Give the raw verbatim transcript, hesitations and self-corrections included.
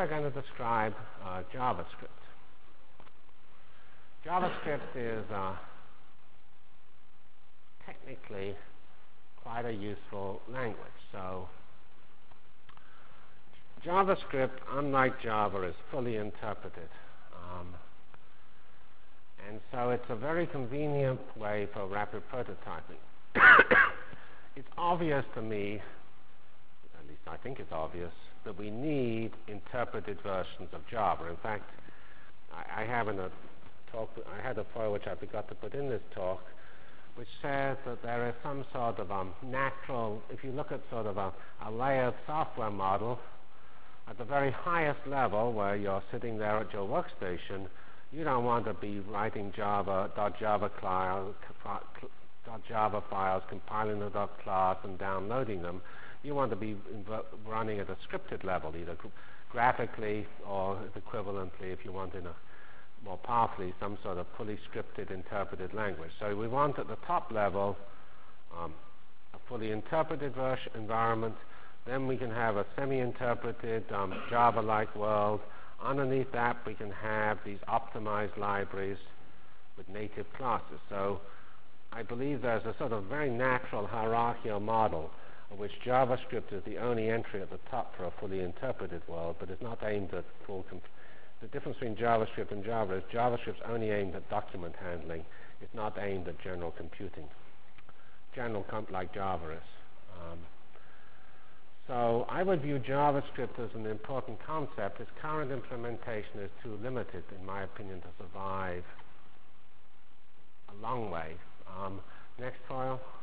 we're going to describe uh, JavaScript. JavaScript is uh, technically quite a useful language. So JavaScript, unlike Java, is fully interpreted. Um, and so it's a very convenient way for rapid prototyping. It's obvious to me, at least I think it's obvious, that we need interpreted versions of Java. In fact, I, I have in a talk, I had a file which I forgot to put in this talk, which says that there is some sort of um, natural, if you look at sort of a, a layered software model, at the very highest level where you're sitting there at your workstation, you don't want to be writing Java, .java, class, .java files, compiling the .class and downloading them. You want to be running at a scripted level, either graphically or equivalently, if you want in a more powerfully, some sort of fully scripted, interpreted language. So we want at the top level um, a fully interpreted version environment. Then we can have a semi-interpreted um, Java-like world. Underneath that, we can have these optimized libraries with native classes. So I believe there's a sort of very natural hierarchical model of which JavaScript is the only entry at the top for a fully interpreted world, but it's not aimed at full. Comp the difference between JavaScript and Java is JavaScript's only aimed at document handling. It's not aimed at general computing. General comp like Java is. Um, So I would view JavaScript as an important concept. Its current implementation is too limited, in my opinion, to survive a long way. Um, next file.